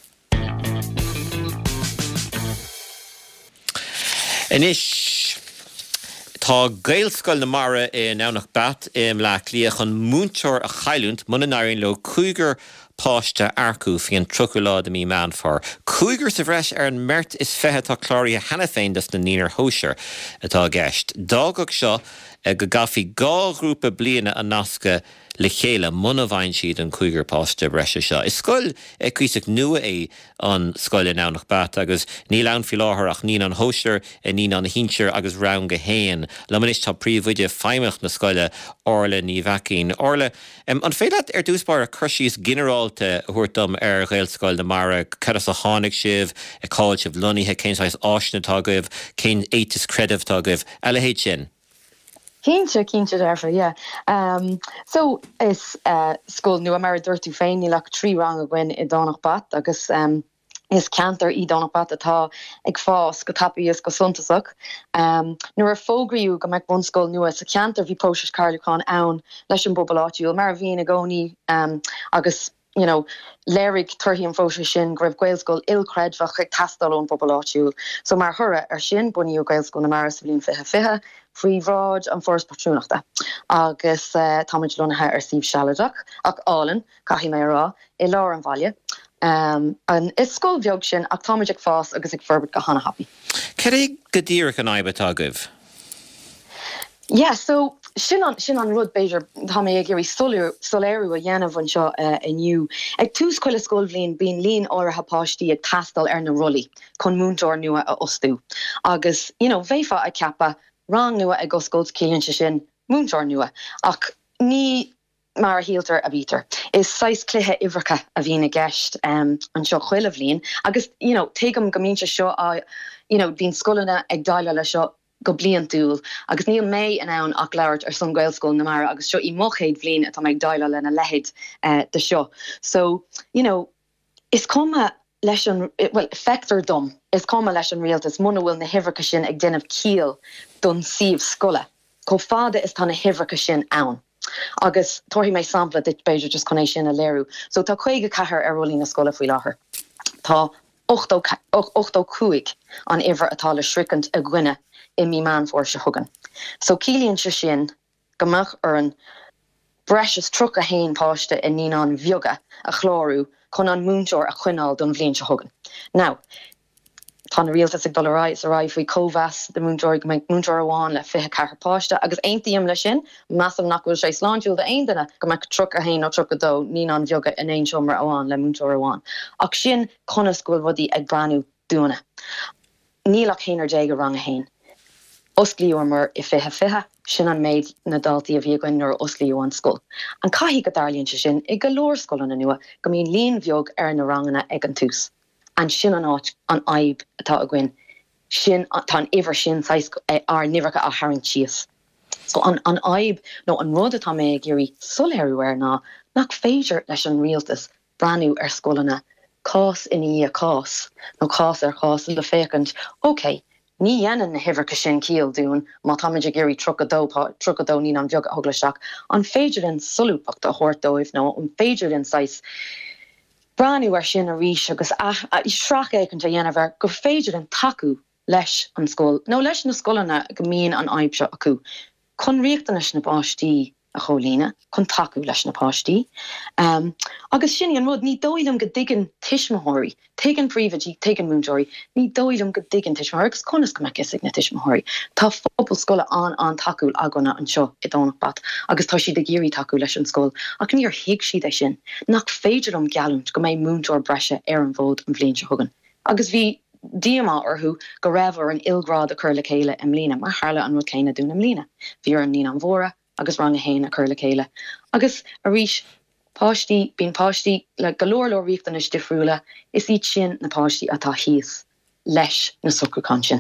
Inis tá gailscoil na mara i nánach bat im le clíoch an múnteir a chailúnt muna náirín le cúigear páiste arcú fi an truculá mí man for. Cúigear sa bhreis ar an mert is fethe tá chláirí a hena féin das na nínar hóisiir atá gceist. Dágach seo go gafií gá grúpa bliana a nasca le chéile muna bhain siad an cúigear páiste breise seo. Is scoil e cuiseach nua é an scoil in nánach bat agus ní lean fi láthair ach ní an hóisiir e ní an hinseir agus rán go héin. Le manis tá príomhuide feimach na scoile orla ní bhacín. Orla, um, an féad ar dúspáir a chuirsíos generarálte thuirtam ar ghailscoil na mara ceras a tháinig sibh a cáil sibh luníthe cén sais áisna tágah cén éitis credibh tágah eile héid sin. Keense, keense daarvoor, yeah. Um, so is uh, school nu maar door te fijn, je lag drie rangen when in donderdag bad. Agus um, is cantar í donna pat atá ag fás go tapi is go suntasach. Um, nuair a fógraíú go meid bunscoil nua sa cantar bhí próisis Carlúchán ann leis an bobaláitiúil mar a bhíon a gcónaí um, agus you know, lérig turhí an fóise sin greibh Gaelscoil ilcredfach ag tastal ón bobaláitiúil. So mar thura ar sin buníú Gaelscoil na maras bhíon fiche fiche faoihráid an foras patrúnachta. Agus uh, táid lonathe ar síomh sealadach ach álan caithí mé rá i lá an bhaile. Um, an is scóil bheog sin ach táid ag fás agus ag forbert go hana happy. Ceir é go dtíreach an aibbe agah? Yeah, so sin an sin an rud beidir tá mé ag gurí soléirú a dhéanamh an seo uh, inniu. Ag tús coile scóil bhíon bíon líon áirithe páistí ag tastal ar na rullaí chun múntóir nua a ostú. Agus, you know, bhéfa a ceappa rang nua ag oscailt cíonn se sin múntóir nua. Ach ní mar hielter a bítar. Is seis cluthe ihrecha a bhíon a gceist um, an seo chuile bhlíon. Agus, you know, teigem go mínte seo a, you know, bhín scoilena ag dáile le seo go blian dúil. Agus níl mé an ann ach leirt ar son Gaelscoil na mara agus seo i mochaid bhlíon atá ag dáile lena lehéid uh, de seo. So, you know, is cuma leis an, well, effector dom, is cuma leis an rialtas muna bhfuil na hihrecha sin ag denmh cíal don siomh scoile. Có fada is tá na hihrecha sin ann. Agus torhí mé sampla dit beidir just connééis sin a léirú. So tá chuige cethir ar rolí na scola faoi láthair. Tá ochtó cuaig an ihre atá le sricant a gcuine i mí man for se thugan. So cílíonn se sin gomach ar an breis tru a hain páiste in ní an bheoga a chlárú chun an múntóir a chuineáil don bhblionn se thugan. Now, tá na rialtas ag dul ará sa raibh faoi cóhheas de múntóir go mbeidh múntóir amháin le fiche cethir páiste, agus aontaíam le sin, measam nach bhfuil sé sláintiúil de aon duine go mbeidh tru a hain ó tru a dó ní an bheoga in éon seomar amháin le múntóir amháin. Ach sin conas go bhfuil rudí ag breanú dúna. Nílach héanaar dé go rang a hain. Osclaíormar i fiche fiche, sin an méid na daltaí a bhí goin nuair osclaíú an scoil. An caithí go darlíonn se sin i go leor scoileanna nua go mbíonn líon bheog ar na rangana ag an tús. An sin an áit an aib atá a gcuin. Sin tá an ihre sin ar nihrecha a tharraing síos. So an, an aib nó an rud atá mé ag gurí soléirú ar ná nach féidir leis an rialtas breanú ar scoileanna cás in a cás nó cás ar cás le fécant. Okay, ní dhéanaan na hihrecha sin cíal dún má táid a gurí tru a dó tru a dó ní an bheog a thuglasteach. An féidir in solúpacht a thuirtóibh nó an féidir in sais breanú ar sin a rís agus i sreach éiceant a dhéanamh go féidir an taú leis an scóil. nó leis na scoileanna go mbíonn an aib seo acu. Chun riachtanas na páistí a cholína, chun taú leis na páistí. Um, agus sin an rud ní dóilm go dtigan tiismathirí, tegan príomhatí, tegan múntóirí, ní dóilm go dtigan tiismathirí, agus conas go meic isig na tiismathirí. Tá phobal scoile an an taú agana an seo i dánach bat, agus tá si de géirí taú leis an scóil, ach níor hiig siad é sin, nach féidir am gealúnt go méid múntóir breise ar an bhód an bhliain se thugan. Agus bhí díama orthú go raibh ar an ilgrád a chur le chéile im lína, mar tharla an rud céine dún im lína. Bhí ar an ní an mhóra, agus rang a hain a chur le chéile. Agus a rís páistí, bín páistí le galóir le riachtanas difriúla is iad sin na páistí atá híos leis na sucrúcán sin.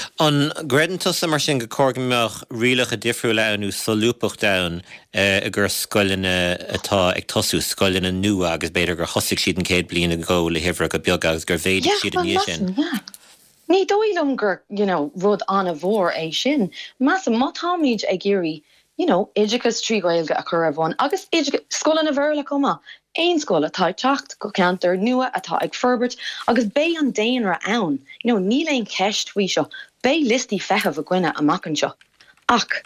An greidantas mar sin go cógameach rialach a difriúla anú solúpach dain uh, a gur scoileanna atá ag tosú scoileanna nua agus beidir gur thosaigh siad an céad bliana go le hihreach a beag agus gur bhéidir siad an níos sin. Ní dóilm gur, you know, rud anna bhór é sin. Massa má táimid ag géirí, you know, éideachas trí gailge a chur bhain, agus scoileanna bhirla cuma. Ein scoil atá teacht go cantar nua atá ag forbert, agus bé an déanra ann. You know, ní léon ceist faoi seo, bé listí feitheamh a gcuine amach an seo. Ach,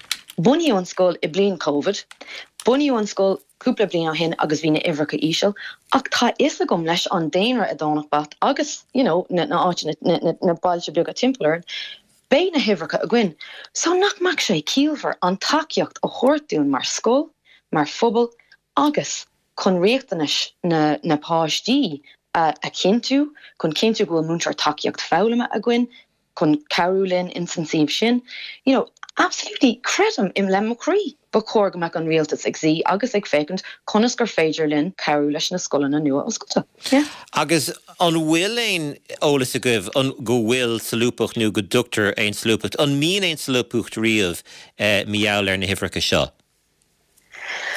buníú an scoil i bliain COVID, buníú an scoil cúpla bliain á hin agus bhí na ihrecha íseal, ach tá is a gom leis an déanra a dánach bat, agus, you know, na áit na bailte beag a timpplair, bé na hihrecha a gcuin. So nach mac sé cíalfar an takeíocht a chóirtún mar scoil, mar phobal, agus chun riachtanas na, na páistí uh, a cinú, chun cinú go múntar takeíocht fáilime a gcuin, chun carúlinn insensív sin. You know, absolutely credum im lemacrí, ba chóir go meach an rialtas ag zí, agus ag fécant conas gur féidir linn carú leis na scoileanna nua oscailte. Yeah. Agus an bhfuil éon ólas a goibh an go bhfuil solúpach nó go dúchtar éon solúpacht, an míon éon solúpacht riamh uh, miall ar na hifrecha seo.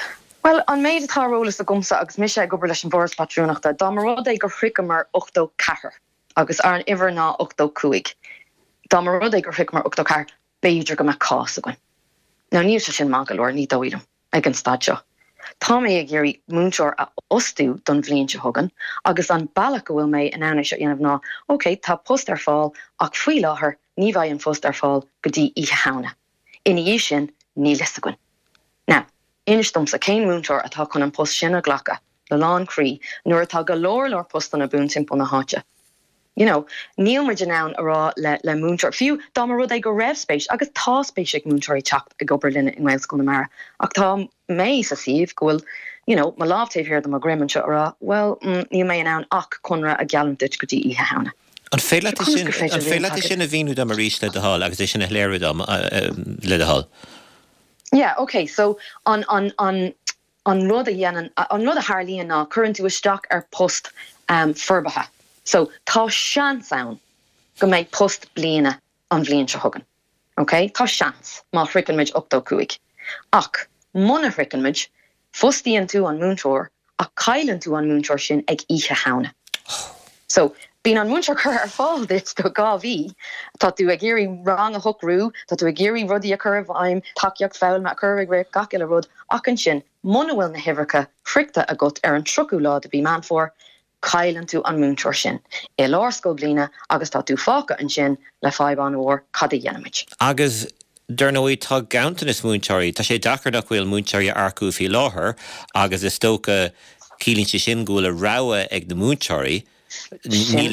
Well, an méid atá rólas a gomsa agus mis sé gobar leis an bhórs patrúnachta, dá mar rud é gur chrica mar ochtó cethir, agus ar an ihar ná ochtó cuaig. Dá mar rud é gur chrica mar ochtó cethir, béidir go me cás agáin. Ná níl se sin má go leir ní dóidem ag an stadseo. Tá mé ag géirí múnseoir a ostú don bhliain se thugan, agus an bailach go bhfuil mé in anna seo dhéanamh ná, ok, tá post ar fáil ach faoi láthair ní bhaid an post ar fáil go dtí ihe hána. Ina dhé sin ní lisagan. Now, inis domsa céin múnseoir atá chun an post sin a ghlacha, le lán crí, nuair atá go leor leor post an a bún timp na háte. You know, níl mar genán ará le, le múnseoir. Fiú, dá mar rud é go raibh spéis, agus tá spéis ag múnseirí teacht ag obair linne in Wales gona mara. Ach tá mé sa síomh go bhfuil, you know, má lábhtaobh hiar do má grimm anseo ará, well, mm, ní mé an ann ach conra a gealantit go dtí ihe hána. An féile sin a bhíú am a rís le de hall, agus é sin a léirú am le de hall. Yeah, okay, so on on on on rud a dhéanaan, an rud a Harlíonn ná chuann tú isteach ar post um, forbatha. So tá seans ann go méid post bliana an bhliain se thugan. Okay? Tá seans má frickanmid ochtó cuaig. Ach, muna frickanmid, fustíonn tú an múnseoir, a cailann tú an múnseoir sin ag ihe hána. So, bín an múnseoir chur ar fáil dit go gá bhí, tá tú ag géirí rang a thucrú, tá tú ag géirí rudí a chur bhaim, takeíocht fáil me a chur ag réir gach eile rud, ach an sin, muna bhfuil na hifircha fricta a gut ar an trucú lá a bhí man for, cailann tú an múnseoir sin. I lárscoil bliana agus tá tú fáca an sin le fáibán óir cad a dhéanamid. Agus Dernóí tá gaantain is múnseirí, tá sé dachar nach bhfuil múnseirí arcú fi láthair, agus is tóca cílín sé sin gúil a ráha ag na múnseirí, ní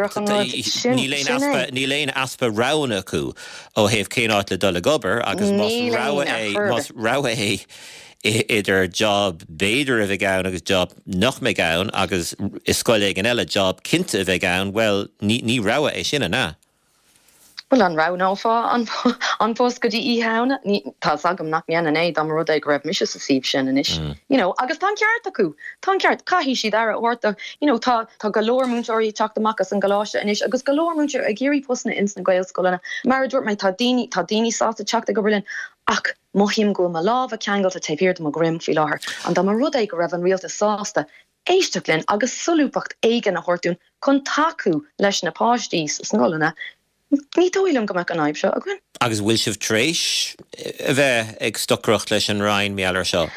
léon aspa rána acu ó héobh céáit le dul a gobar, agus más ráha é idir job béidir a bheith gán agus job nach mé gán agus is scoil ag an eile job cinnte a bheith gán, well, ní, ní ráha é sinna ná. Well, an rá náfá an, an post go dtí ihe hána, tá agam nach meanna é dá mar rud ag raibh mis a síb sin in is. Mm. You know, agus tá ceart acu, tá ceart caihí siad ar a orta, you know, tá tá galóir múnseirí teach amachchas an galáiste in is, agus galóir múnseirí a géirí postna ins na Gaelscoilena. Mar a dúirt mé tá daoine tá daoine sásta teach go Berlin. Ach, mohim go ma láh a ceangal a taobhíir mo grimm fi láthair, an dá mar rud é go raibh an rialta sásta éisteachlinn agus sulúpacht éige na hortún chun taú leis na páistís sngolana. Ní dóilm go me an aib seo a gin. Agus bhfuil sibh tréis a bheith ag stocrocht leis an rain meallar seo?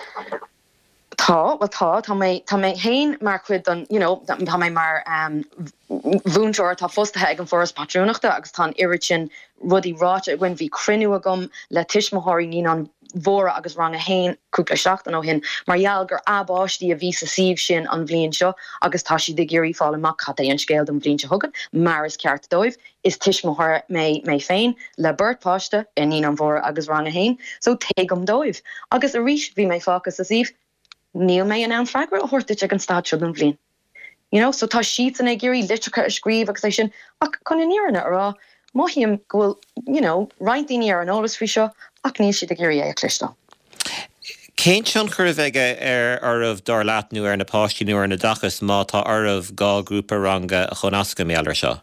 Tá, well tá, tá mé tá mé hain mar chuid an, you know, tá mé mar um, bhúnseoir tá fostathe ag an foras patrúnachta agus tá irid sin rudí ráte gin bhí crinú agam le tuismothirí ní an mhóra agus rang a hain cúpla seachtain ó hin, margheall gur abáistí a bhí sa síomh sin an bhliain seo, agus tá si de géirí fáil amach cad é an scéal don bhliain se thugan, mar is ceart dóibh, is tuismothirí mé mé féin le burt páiste in ní an mhóra agus rang a hain, so teagam dóibh. Agus a rís bhí mé fácas sa síomh, níl mé an an freigra a thuirte ag an stadseo don bhliain. You know, so tá siad an ag géirí litrecha a scríb agus é sin, ach chun in níarna ará, mohíam gohfuil, you know, reintíní ar an ólas frí seo, ach níl siad a géirí é a clistá. Céint sean chur bheige ar armh dar leatnú ar na páistínú ar na dachas má tá armh gá grúpa ranga a chun asca meallar seo?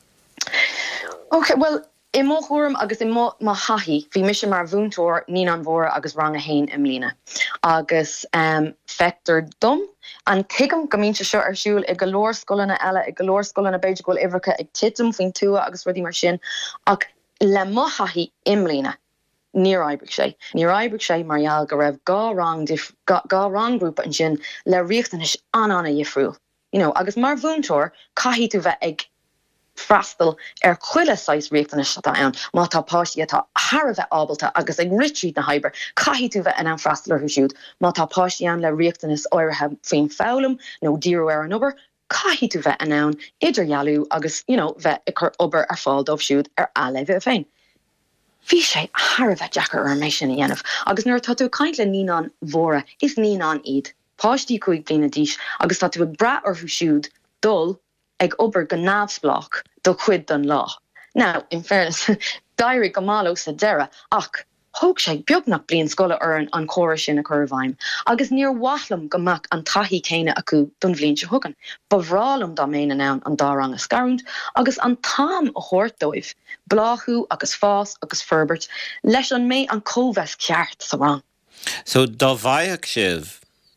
Okay, well, I mó chóm agus I mó má hahí, bhí mis mar bhúntóir ní an mhóra agus rang a hain im lína. Agus um, fector dom, an tuigem gomínte seo ar siúil i golóir scolanna eile, i golóir scolanna beidir goil ifricha ag titim faoin túa agus rudí mar sin, ach le má hahí im lína. Níor aibrigh sé. Níor aibrigh sé margheall go raibh gá rang gá, gá rang grúpa an sin le riachtanis an-anna dhifriúil. You know, agus mar bhúntóir caithí tú bheith ag freastal ar chuile sais riachtanis atá ann, má tá páistí atá thar a bheith ábalta agus ag ritríd na haibre, caithí tú bheith an an freastal ar thuisiúd, má tá páistí an le riachtanis áirithe faoin fálam nó díú ar an obair, caithí tú bheith an ann idir gealú agus, you know, bheith ag chur obair ar fáil dómh siúd ar eile bheith féin. Bhí sé thar a bheith deachar ar méis sin a dhéanamh, agus nuair tá tú caint le ní an mhóra, is ní an iad, páistí chuig bliana díos, agus tá tú ag bra ar thuisiúd dul ag obair go nábsblach do chuid don lá. Now, in fairness, dairi go málo sa dera, ach, thóg sé beagnach blion scola ar an chóir sin a chur bhaim, agus níor wathlam go mac an taithí céine acu don bhliain se thugan. Bhrálam dá ména nán an dá rang a scarúnt, agus an tám a thuirt dóibh, bláthú agus fás agus ferbert, leis an mé an cóbheas ceart sa rang. So dá bhaíoch sibh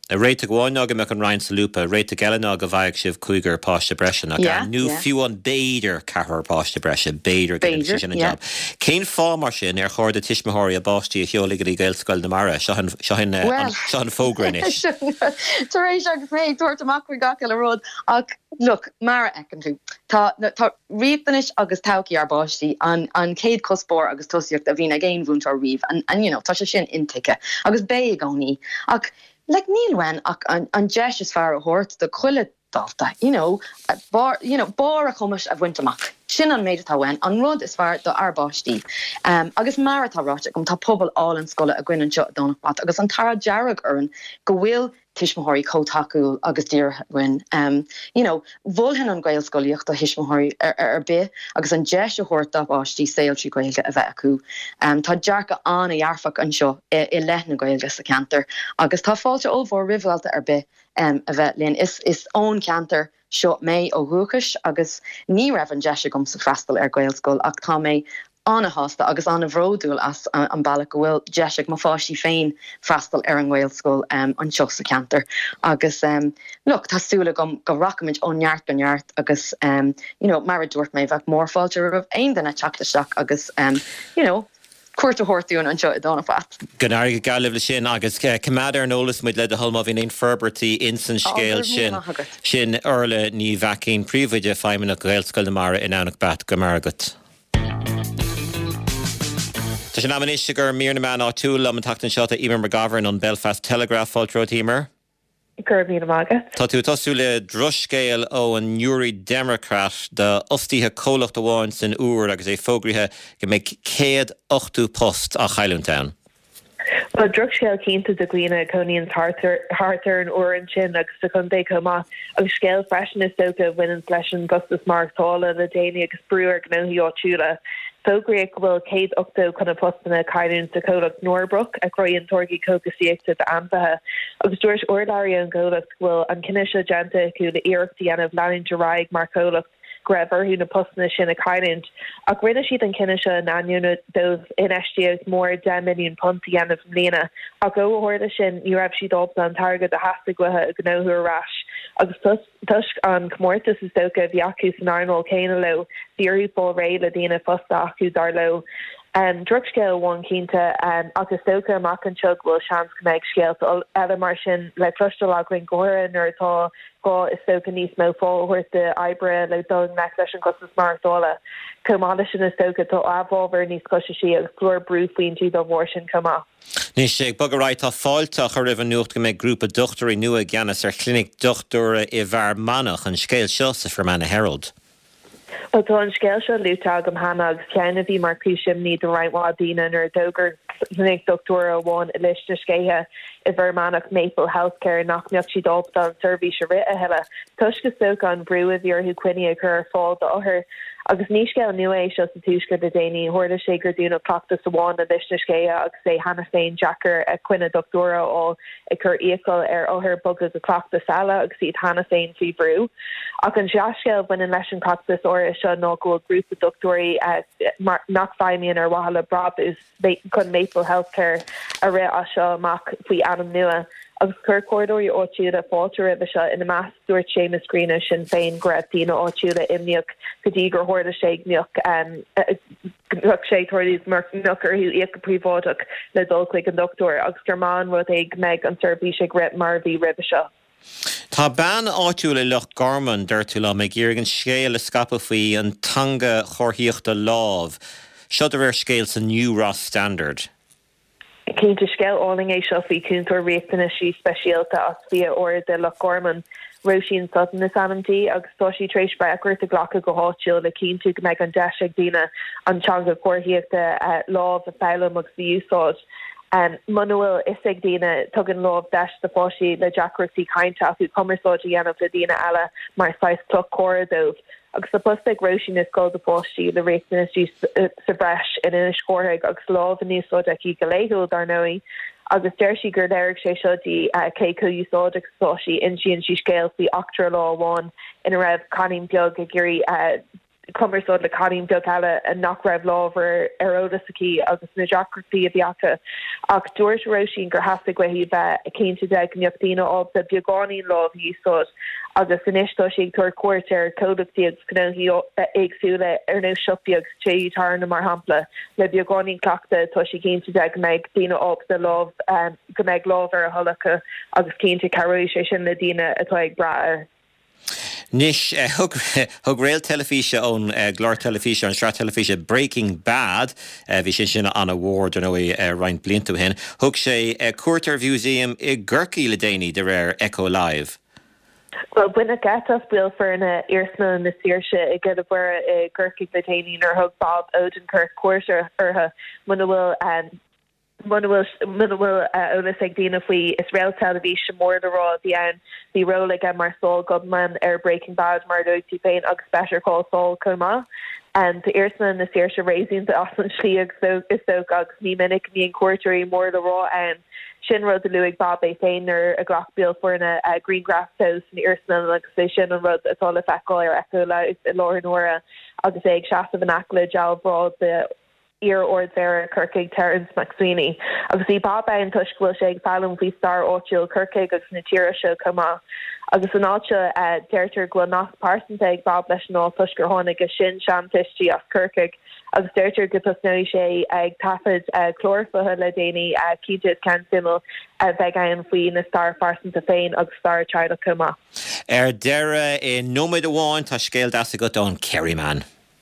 A réite gháin aga me an Ryan Salúpa, réite geile aga bhaig sibh cúigar páiste breise a Yeah, nu yeah. fiú an béidir cethir páiste breise, béidir Béidir, sin an yeah. job. Cén fá mar sin ar chuir de tiismathirí a báistí a cheolalaigh í gailscoil na mara, sean Well. fógranis. Tar éis agus mé tuairt amach go gacail a rud ach look mar ecan tú tá tá riomhtanis agus tauci ar báistí an an céad cospóir agus tosíocht a bhín a géin bhúnt ar riomh an an you know tá sé sin intice agus bé a gáí ach like níl ach an an deis is fear a hort de chuile dalta you know bar you know bar a chumas a bhaintach sin an méid tá wein an rud is fear do arbáistí um agus mar tá ráte gom tá pobl all an scoile a gin an seo donna pat agus an tara jarrag arn go bhfuil tiismathirí cótaú agus díorhain um you know bhfuil an gail scoíocht a hismathirí ar ar be agus an deis a hort abáistí saoil trí gailge a bheith acu um tá dearcha an a dhearfach an seo i, i lethna gailge sa cantar agus tá fáilte ó bhór rihhalta ar be um a bheith linn is is ón cantar seo mé ó thuchas agus ní raibh an deise gom sa freastal ar gailscoil ach tá mé anna hásta agus anna bhródúil as an, an bailach go bhfuil deisiach má fáisí féin freastal ar an gailscoil um, an seo sa cantar agus um, look tásúla go go rachamid ónneart gonneart agus um, you know mar a dúirt mé bheith mór fáilte rah aon denna teachtasteach agus um, you know cuairte hortún an seo i donna fat. Gnar go galibh le sin agus cumad ar nólas muid le a thulma bhín éon ferbertí insan scéil sin sin orla ní bhecín príomhaide feimimena go gailscoil na mara in annach bat go margat. Tá sin amnéiste gur mír na man á túla am an tatan seo a Emer McGovern an Belfast Telegraph fáiltró tímar. Gur mír mága. Tá tú tasú le droscéil ó an Newry Democrat de ostíthe cólacht amháin san úr agus é fógrithe go méid céad ochtú post a Highlandtown. Well, drugscéil cínta de glína coníonn hartar an oran sin agus sa chun dé comá agus scéil freisin is soca bhaineann leis an Gustas Martála le déine agus brúar gnóthaí áitiúla. Fógraíoch bhfuil céad ochtó chuna postanna caiún sa cólacht Norbrook a croíonn torgaí cógasíochta de ampathe. Agus dúirt ordáí an cólacht bhfuil an cinise deanta acu le iireachtaí anmh leann de raig mar cólacht grever hú na postna sin a caiint ach rinne siad an cinise an aniuúna dómh in estios mór ten milliún puntaí anmh mléana a go bhórda sin ní raibh siad opta an targad a heasta gluthe a gnóthú arás agus tuis an comórtas is dócha bhí acu san arnóil céine le bhíorú bó ré le dtíana fosta acu dar lo. Um, drugscéil bhain cínta um, agus dócha amach an seog bhfuil seans go méid scéal so eile mar sin le clustal agrainn gohair nuair atá gá is dócha níos mó fáilthirt de ebre le dul me leis an Gustas Martála. Comála sin is dócha tá abhábhar níos cosise sí agus glúir brú faoin siad do bhór sin comá. Ní sé bagaráid tá fáilteach a rih nucht go méid grúpa dochtarí nua gceannas ar clinic dochtúra i bhar manach an scéil seo sa Fermanagh Herald. Well, tá an scéil seo lúta agam hana agus ceanna bhí mar cúisiim ní do reinhádíine ar dógur clinic doctora bháin i leis na scéthe i bhar Maple Healthcare nach meocht si dápta an service a rit a heile. Tuis go soca an brú a bhíor chu cuine a chur fáil do othair agus níos scéil nua é seo sa túisce de déine thuirda sé gur dúna prachtas amháin a leis na scéthe agus é hana féin Jackar a cuine doctora ó i chur íocail ar othair bugus a clachtas eile agus iad hana féin fao brú. Ach an seascéil bhain in leis an clachtas or is seo nó go grúpa doctorí nach feimíonn ar wahala brab is chun Maple Healthcare a ré a seo amach faoi anam nua. agus chur cordóí áitiúla fáiltear a seo ina meas dúirt Seamus Greene sin féin greatína áitiúla imneoch go dtí gur thuirda sé gneoch sé thuirlís marachar hiú iad go príomháideach le dulclaigh an doctor agus Germán rud ag meid an servise grep mar bhí ribh seo. Tá ban áitiúla lech garman d'irtúla me ggéir an scéal a scapa faoi an tanga chorthaíochta lámh. Seo ar scéal sa New Ross Standard. Cén te scéil áling é seo faoi cúntar réachtainna sí speisialta as bhí or de le Gorman roisin sudden is anamtí agus tá sí trééis brecuir a ghlacha go háitiúil le cín tú go meid an deise dína antanga cuairthaíochta lámh a fém agus bhí úsáid. Um, Manuel is ag dína tugan lámh deis de fáisí le Jackroí cainte acu cumarsáidí dhéanamh le dína eile mar sais cloch córadómh. agus sa postag roisin is gáil de fáistí le réitna sí sa breis in ina scóthaigh agus lámh níos sóideí go léúil dar nóí. agus deir si gur léirigh sé seodí cé chu úsáideach sáisí in sin si scéal faoi achtar lá bháin ina raibh canín beag a gurí cummersod le canim dogala a knock rev lover erodisaki agus na jacraty biata ach George Roshi gur hasig we he a came to deg nyaptina of the biogani love he sod agus inishto she tour quarter codictiags kno he eigsule er no shopiags che tarna mar hampla le biogani clacta to she came to deg meg dina of the love um gomeg lover holaka agus came to carusha shin le dina atoig bra Nish uh, hug hug rail telefíe on uh, glár telefíe an stra telefíe Breaking Bad uh, vi sin sin an award an oe uh, rein blintu hen hug sé uh, Courter Museum I Gurki le déni de rare Echo Live. Well, when it gets us bill for an Earsna and the Searsha, it get a bur a Gurki le déni or hug Bob Odenkirk Quarter or her when it will and Mun will mun will olas ag dina fao Israel television mór le rá the an the role ag mar Saul Goodman ar Breaking Bad mar dótí féin agus better call Saul coma and the Earsna na Saoirse raising the Austin Schliag so is so agus ní minic ní quartery mór le rá and sin rud the Louis Bob é féin ar a grach bill for in a, a green grass house in the Earsna agus sé sin an rud atá le feáil ar echo le Lauren Nora agus ag seaamh an acla Jal Broad the ear or there Kirkig Terence McSweeney. Obviously Bob and Tushkil Shag Fallon we star Ochil Kirkig agus Natira show come off. Agus an áte uh Derter Glenach Parsons ag Bob National Tushker Honig a Shin Sham Tishti of Kirkig. Agus Derter Gipus no sé ag tafid uh chlorfa le déni uh Kijit can simul uh vegan fui na star Parsons a fein agus star China come off. Er dere in nomad awan Tushkil Dasigot on Kerryman.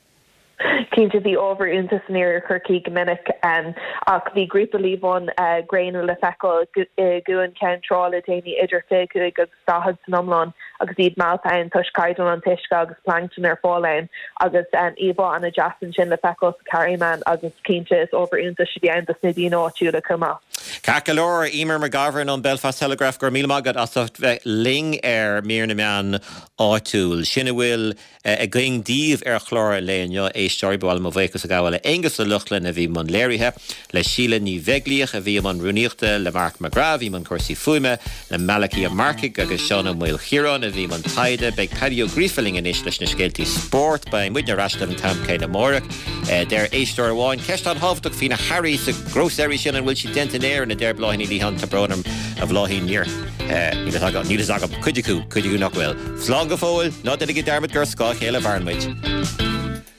Came to the over into near Kirky Gominic and uh, the group of leave on uh, grain le feco goan can troll a dainy idir fig agus stahad nomlon agus id malpain tush kaidon an tishka agus plankton ar fallen agus an Eva and a Jason chin le feco carryman agus Keintjes over into she behind the city no chula come Cacalor Emer McGovern on Belfast Telegraph gur míle magad as ling ar mína mean áúil sinna bhfuil a going díomh ar chlór léonne é storbáil mo bhéchas a gáil agus le luchlan a bhí man léirithe le síle ní bheglíoch a bhí man runíochta le Mark McGrath bhí man cuasaí fuime le Malachi a Markic agus Seanna Muil Chiron a bhí man taide beag Paddy O'Griefeling in is leis na scéaltaí sport ba muidna rastal an tam céine mórach der éistóir bháin ceist an hábhtach fina Harry sa grocery sin an bhfuil si dentan air na der blahin í han ta bronam a bláhín níor ní agam ní agam chuideú chuideú nach bhfuil. Slán go fóil ná de go dermid gur scá chéile bharnmuid.